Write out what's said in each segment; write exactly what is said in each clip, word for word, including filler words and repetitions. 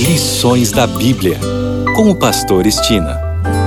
Lições da Bíblia, com o pastor Estina.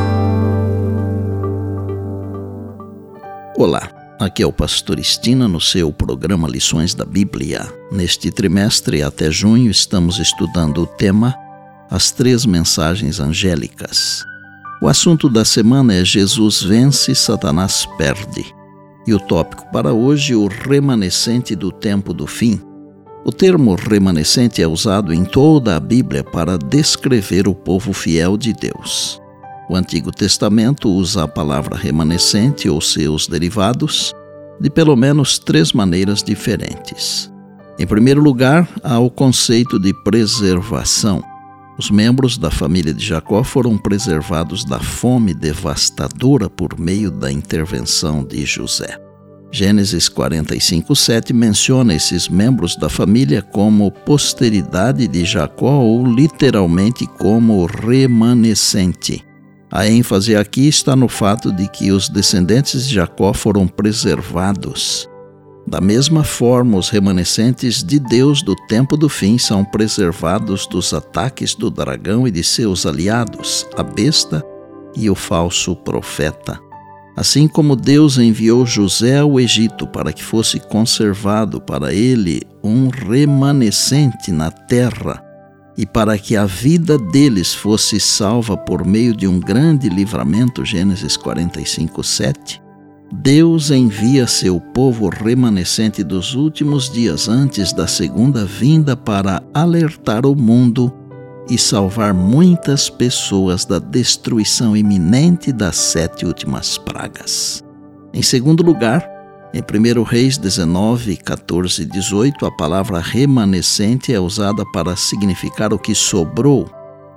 Olá, aqui é o pastor Estina no seu programa Lições da Bíblia. Neste trimestre, até junho, estamos estudando o tema As Três Mensagens Angélicas. O assunto da semana é Jesus vence, Satanás perde. E o tópico para hoje, o remanescente do tempo do fim. O termo remanescente é usado em toda a Bíblia para descrever o povo fiel de Deus. O Antigo Testamento usa a palavra remanescente ou seus derivados de pelo menos três maneiras diferentes. Em primeiro lugar, há o conceito de preservação. Os membros da família de Jacó foram preservados da fome devastadora por meio da intervenção de José. Gênesis quarenta e cinco, sete menciona esses membros da família como posteridade de Jacó ou literalmente como remanescente. A ênfase aqui está no fato de que os descendentes de Jacó foram preservados. Da mesma forma, os remanescentes de Deus do tempo do fim são preservados dos ataques do dragão e de seus aliados, a besta e o falso profeta. Assim como Deus enviou José ao Egito para que fosse conservado para ele um remanescente na terra e para que a vida deles fosse salva por meio de um grande livramento, Gênesis quarenta e cinco, sete, Deus envia seu povo remanescente dos últimos dias antes da segunda vinda para alertar o mundo e salvar muitas pessoas da destruição iminente das sete últimas pragas. Em segundo lugar, em primeiro Reis dezenove, catorze e dezoito, a palavra remanescente é usada para significar o que sobrou.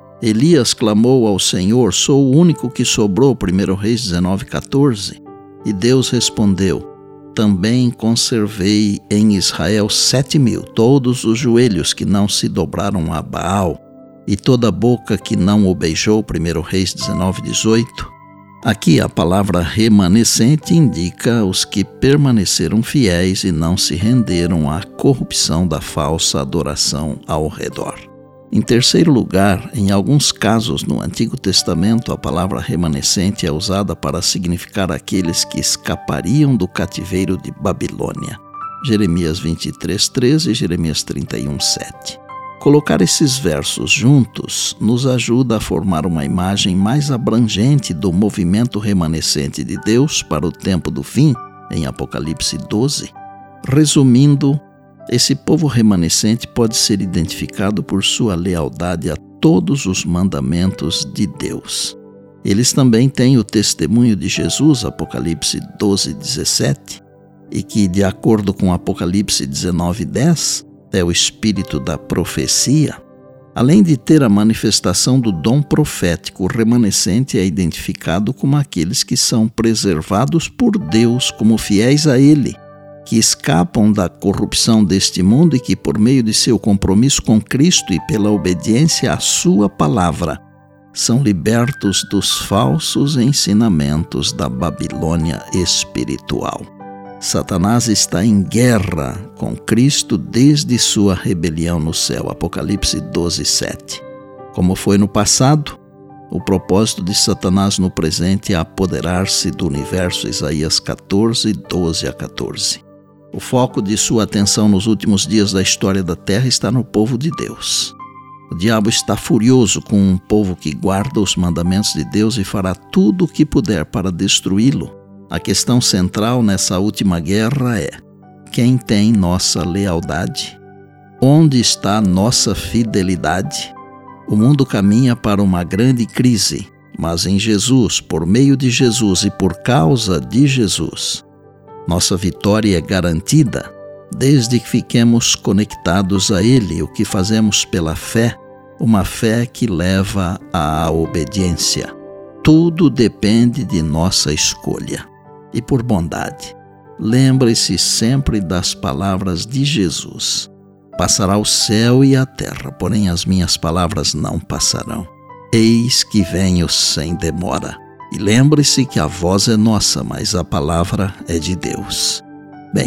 Elias clamou ao Senhor, sou o único que sobrou, primeiro Reis dezenove, catorze. E Deus respondeu, também conservei em Israel sete mil, todos os joelhos que não se dobraram a Baal, e toda a boca que não o beijou, primeiro Reis dezenove, dezoito. Aqui a palavra remanescente indica os que permaneceram fiéis e não se renderam à corrupção da falsa adoração ao redor. Em terceiro lugar, em alguns casos no Antigo Testamento, a palavra remanescente é usada para significar aqueles que escapariam do cativeiro de Babilônia. Jeremias vinte e três, treze e Jeremias trinta e um, sete. Colocar esses versos juntos nos ajuda a formar uma imagem mais abrangente do movimento remanescente de Deus para o tempo do fim, em Apocalipse doze. Resumindo, esse povo remanescente pode ser identificado por sua lealdade a todos os mandamentos de Deus. Eles também têm o testemunho de Jesus, Apocalipse doze, dezessete, e que, de acordo com Apocalipse dezenove, dez, é o espírito da profecia. Além de ter a manifestação do dom profético, o remanescente é identificado como aqueles que são preservados por Deus como fiéis a Ele, que escapam da corrupção deste mundo e que, por meio de seu compromisso com Cristo e pela obediência à sua palavra, são libertos dos falsos ensinamentos da Babilônia espiritual. Satanás está em guerra com Cristo desde sua rebelião no céu, Apocalipse doze, sete. Como foi no passado, o propósito de Satanás no presente é apoderar-se do universo, Isaías catorze, doze a catorze. O foco de sua atenção nos últimos dias da história da Terra está no povo de Deus. O diabo está furioso com um povo que guarda os mandamentos de Deus e fará tudo o que puder para destruí-lo. A questão central nessa última guerra é: quem tem nossa lealdade? Onde está nossa fidelidade? O mundo caminha para uma grande crise, mas em Jesus, por meio de Jesus e por causa de Jesus, nossa vitória é garantida desde que fiquemos conectados a Ele, o que fazemos pela fé, uma fé que leva à obediência. Tudo depende de nossa escolha. E por bondade, lembre-se sempre das palavras de Jesus. Passará o céu e a terra, porém as minhas palavras não passarão. Eis que venho sem demora. E lembre-se que a voz é nossa, mas a palavra é de Deus. Bem,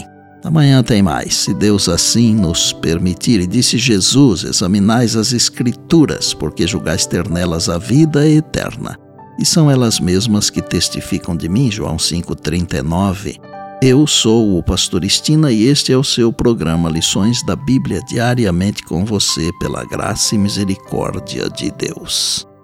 Amanhã tem mais, se Deus assim nos permitir. E disse Jesus: examinais as Escrituras, porque julgais ter nelas a vida eterna. E são elas mesmas que testificam de mim. João cinco, trinta e nove. Eu sou o pastor Estina e este é o seu programa Lições da Bíblia, diariamente com você, pela graça e misericórdia de Deus.